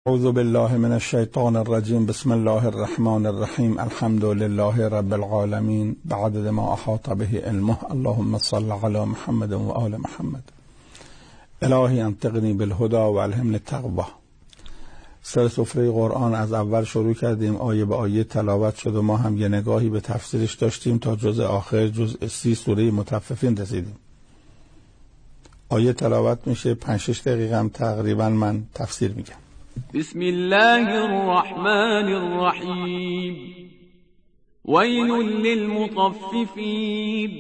اعوذ بالله من الشیطان الرجیم. بسم الله الرحمن الرحیم. الحمد لله رب العالمین بعدد ما احاط به علمه. اللهم صل علی محمد و آل محمد. الهی انطقنی بالهدى و الهمنی التقوی. سر سفره قرآن از اول شروع کردیم، آیه به آیه تلاوت شد و ما هم یه نگاهی به تفسیرش داشتیم تا جزء آخر، جزء 30 سوره مطففین رسیدیم. آیه تلاوت میشه، 5-6 دقیقه هم تقریبا من تفسیر میگم. بسم الله الرحمن الرحیم. ویل للمطففین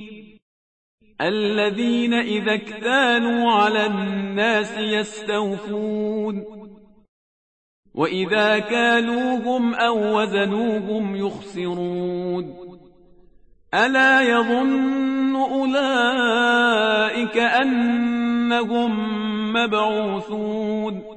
الذين اذا اكتالوا على الناس يستوفون وإذا كالوهم أو وزنوهم يخسرون ألا يظن أولئك أنهم مبعوثون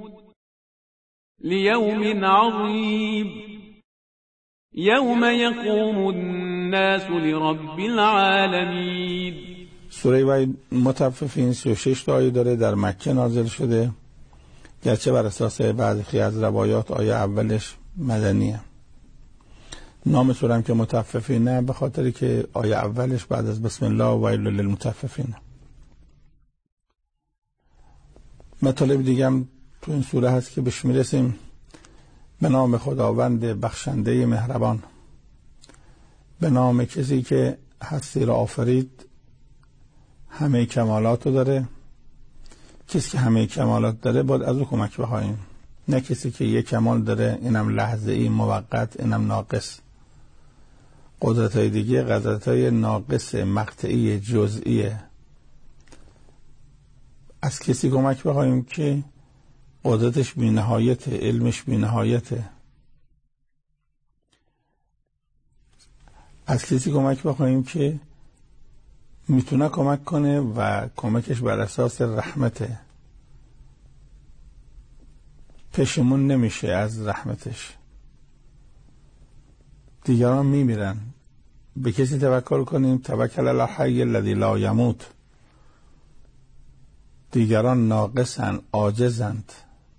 ليوم عظيم يوم يقوم الناس لرب العالمين. سوره مطففین 36 تا آیه داره، در مکه نازل شده، گرچه بر اساس بعضی از روایات آیه اولش مدنیه. نام سوره هم که مطففین نه، به خاطری که آیه اولش بعد از بسم الله ویل للمطففین. مطالب دیگه هم تو این سوره هست که بهش میرسیم. به نام خداوند بخشنده مهربان، به نام کسی که هستی را آفرید، همه کمالات رو داره. کسی که همه کمالات داره باید از او کمک بخواهیم، نه کسی که یک کمال داره اینم لحظه‌ای موقت، اینم ناقص. قدرت‌های دیگه قدرت‌های ناقص، مقطعی، جزئیه. از کسی کمک بخواهیم که قدرتش بی‌نهایت، علمش بی‌نهایت. از کسی کمک بخواهیم که میتونه کمک کنه و کمکش بر اساس رحمته، پشیمون نمیشه از رحمتش. دیگران میمیرن، به کسی توکل کنیم، توکل علی الحی الذی لا یموت. دیگران ناقصن، عاجزند،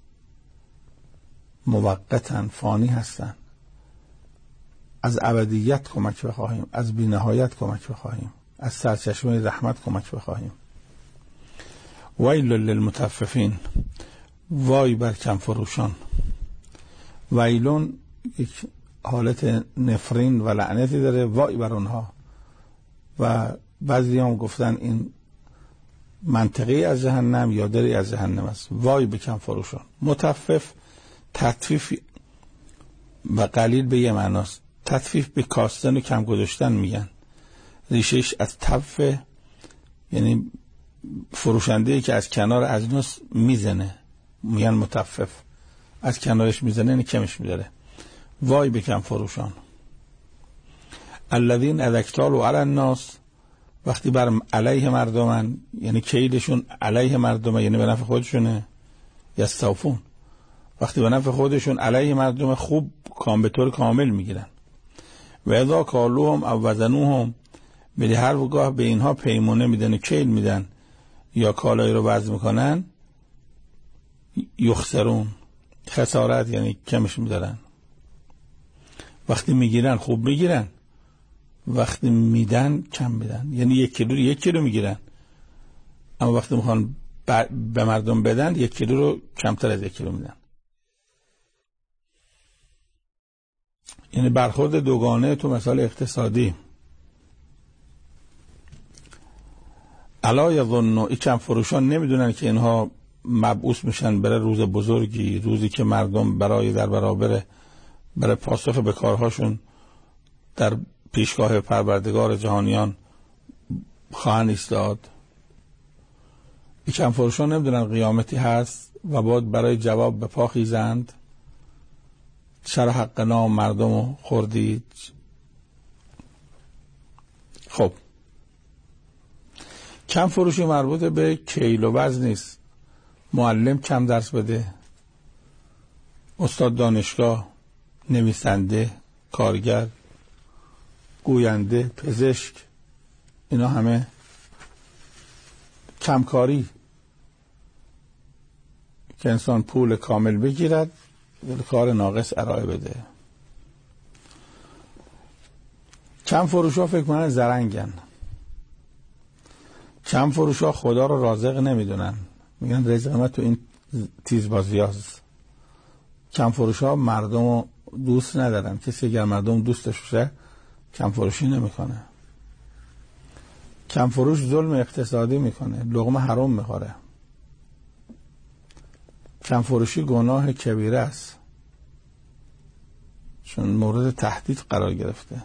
موقتن، فانی هستن. از ابدیت کمک بخواهیم، از بی‌نهایت کمک بخواهیم، از سرچشمه رحمت کمک بخواهیم. ویل للمطففین، وای بر کم فروشان. ویلون یک حالت نفرین و لعنتی داره، وای بر اونها. و بعضی هم گفتن این منطقی از جهنم یا دری از جهنم است. وای به کم فروشان. مطفف، تطفیف و قلیل به یه معناست. تطفیف به کاستن و کم گذاشتن میگن. ریشش از طف، یعنی فروشنده‌ای که از کنار اجناس میزنه، میگن مطفف. از کنارش میزنه یعنی کمش میداره. وای به کم فروشان. الذین اذا اکتالوا علی الناس، وقتی بر علیه مردمن، یعنی کیدشون علیه مردمه، یعنی به نفع خودشونه. یستوفون، وقتی به نفع خودشون علیه مردم خوب به طور کامل میگیرن. و اذا کالوهم او وزنوهم، به هر وگاه به اینها پیمونه میدن، کیل میدن یا کالایی رو وزن میکنن، یخسرون، خسارت، یعنی کمش میدارن. وقتی میگیرن خوب میگیرن، وقتی میدن کم میدن، یعنی 1 کیلو میگیرن، اما وقتی میخوان به مردم بدن 1 کیلو رو کمتر از 1 کیلو میدن. یعنی برخورد دوگانه تو مسائل اقتصادی. الا یظن، این کم فروشان نمیدونن که اینها مبعوث میشن برای روز بزرگی، روزی که مردم برای در برابر پاسخ به کارهاشون در پیشگاه پروردگار جهانیان خواهند ایستاد. این کم فروشان نمیدونن قیامتی هست و باید برای جواب به پا خیزند. چرا حق نام مردم خوردید؟ خب، کم فروشی مربوط به کیل و وزن نیست. معلم کم درس بده، استاد دانشگاه، نویسنده، کارگر، گوینده، پزشک، اینا همه کمکاری که انسان پول کامل بگیرد کار ناقص ارائه بده. کم فروش ها فکر کنن زرنگن. کم فروش ها خدا رو رازق نمیدونن، میگن رزق من تو این تیزبازی هاست. کم فروش ها مردم رو دوست ندارن. کسی اگر مردم دوستش باشه کم فروشی نمیکنه. کم فروش ظلم اقتصادی میکنه، لقمه حرام میخوره. کم فروشی گناه کبیره است، چون مورد تهدید قرار گرفته.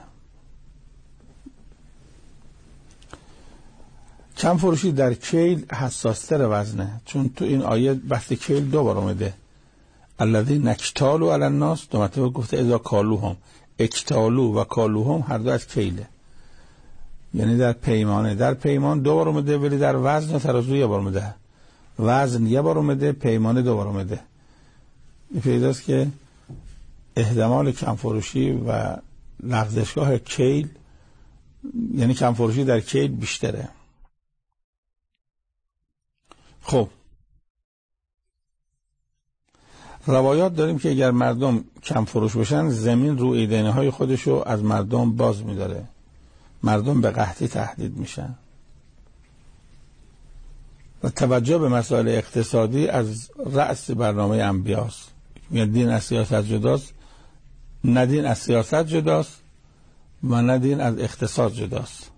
کم فروشی در کیل حساستر وزنه، چون تو این آیه بحث کیل دو بار اومده. الذین اکتالوا علی الناس، دو مرتبه گفته اذا کالوهم. اکتالو و کالوهم هر دو از کیله، یعنی در پیمانه. در پیمان دو بار اومده، ولی در وزن و ترازو یه بار اومده. وزن یه بار اومده، پیمانه دو بار اومده. این پیداست که احتمال کم فروشی و لغزشگاه کیل، یعنی کم فروشی در کیل بیشتره. خب روایات داریم که اگر مردم کم فروش باشن، زمین رو ایدنه های خودشو از مردم باز میداره، مردم به قحطی تهدید میشن. و توجه به مسائل اقتصادی از رأس برنامه انبیاست. میگن دین از سیاست جداست، نه دین از سیاست جداست و نه دین از اقتصاد جداست.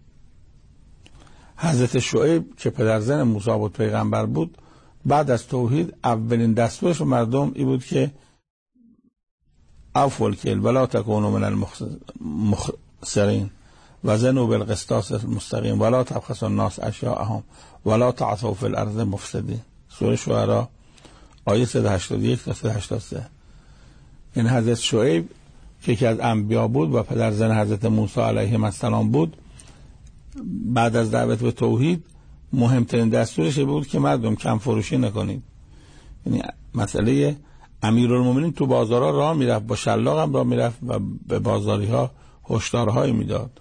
حضرت شعیب که پدرزن موسی بود، پیغمبر بود، بعد از توحید اولین دستورش به مردم این بود که اوفوا الکیل ولا تکونوا من المخسرین وزنوا بالقسطاس المستقیم ولا تبخسوا الناس اشیاءهم ولا تعثوا فی الارض مفسدین. سوره شعراء آیه 181 تا 183. این حضرت شعیب که یکی از انبیا بود و پدرزن حضرت موسی علیه السلام بود، بعد از دعوت به توحید مهمترین دستورش بود که مردم کم فروشی نکنید. یعنی مسئله امیرالمومنین تو بازارها راه میرفت، با شلاق هم راه میرفت و به بازاری ها هشدارهایی میداد.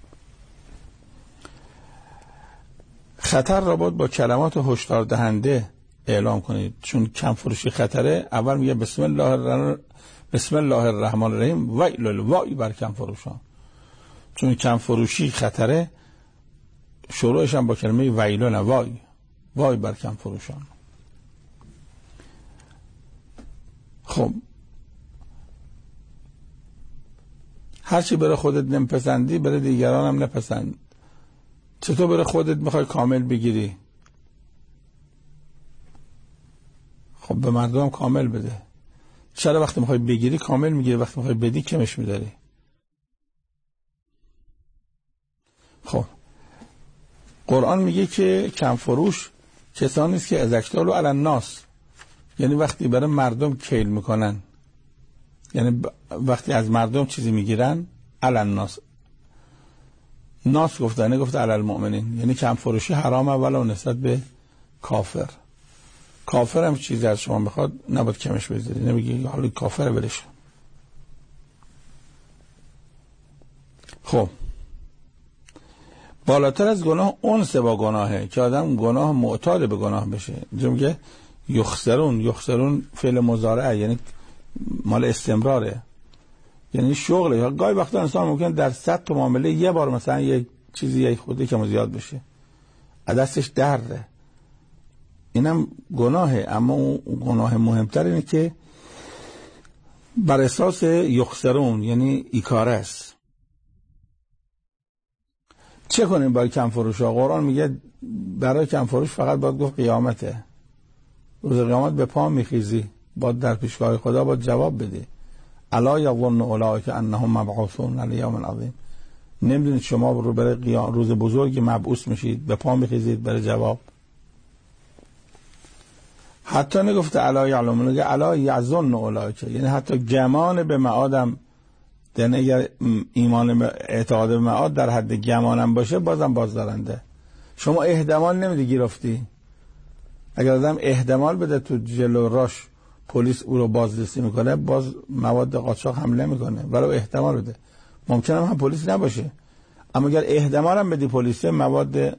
خطر را باید با کلمات هشدار دهنده اعلام کنید، چون کم فروشی خطره. اول میگه بسم الله الرحمن الرحیم ویل وای بر کم فروشان. چون کم فروشی خطره، شروعش هم با کلمه ویلون، وای بر کم فروشان. خب هرچی برای خودت نمیپسندی برای دیگران هم نپسند. چطور برای خودت میخوای کامل بگیری؟ خب به مردم کامل بده. چرا وقتی میخوای بگیری کامل میگیری، وقتی میخوای بدی کمش میداری؟ خب قرآن میگه که کم فروش کسانی است که اذا اکتالوا علی الناس، یعنی وقتی برای مردم کیل میکنن، یعنی وقتی از مردم چیزی میگیرن. علی الناس، ناس گفته علی المؤمنین، یعنی کم فروشی حرامه ولو نسبت به کافر. کافر هم چیزی از شما میخواد نباید کمش بذاری، نمیگی حالا کافر ولش. خب بالاتر از گناه انس با گناهه که آدم گناه معتاد به گناه بشه. اینجا میگه یخسرون فعل مضارعه، یعنی مال استمراره، یعنی شغله. گاهی وقتا انسان ممکن در 100 تا معامله یه بار مثلا یک چیزی یک خودی که زیاد بشه، دستش درده، اینم گناهه. اما اون گناه مهمتر اینه که بر اساس یخسرون، یعنی ایکاره است. چه کنیم برای کم فروش ها؟ قرآن میگه برای کم فروش فقط باید گفت قیامته. روز قیامت به پا میخیزی، باید در پیشگاه خدا باید جواب بدی. الا یظن اولئک انهم مبعوثون لیوم عظیم. نمیدونید شما رو برای روز بزرگی مبعوث میشید، به پا میخیزید برای جواب. حتی نگفته الا یعلمون، نگه الا یظن اولئک، یعنی حتی گمان به معادم. یعنی اگر ایمان اعتقاد به معاد در حد گمانم باشه بازم بازدارنده. شما احتمال نمیدی گرفتی. اگر آدم احتمال بده تو جلو راش پلیس او رو بازرسی میکنه، باز مواد قاچاق حمله میکنه، ولو احتمال بده. ممکنه هم پلیس نباشه، اما اگر احتمال هم بدی پلیس، مواد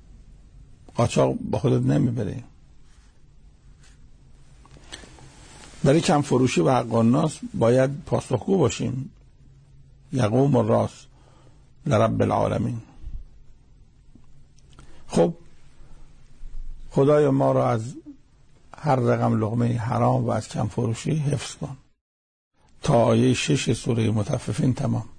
قاچاق با خودت نمیبری. برای کم فروشی و حق الناس باید پاسخگو باشیم. یقوم الراس لرب العالمین. خب خدای ما را از هر رقم لقمه حرام و از کم فروشی حفظ کن. تا آیه 6 سوره مطففین تمام.